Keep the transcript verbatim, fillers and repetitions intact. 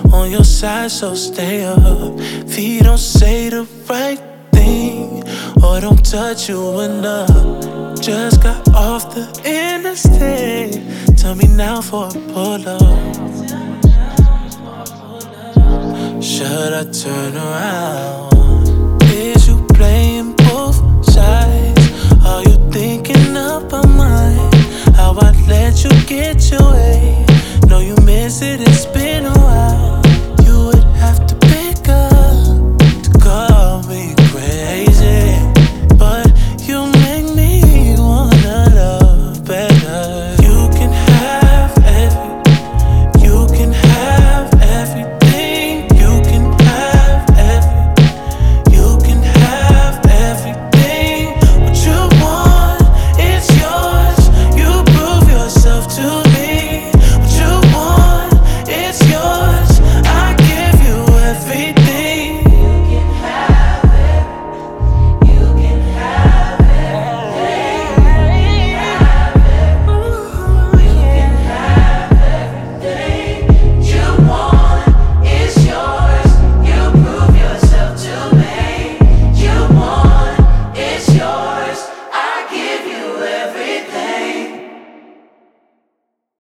on your side, so stay up. If he don't say the right thing or don't touch you enough, just got off the interstate. Tell me now for a pull up. Should I turn around? Is you playing both sides? Are you thinking about mine? How I let you get your way? Know you miss it, it's been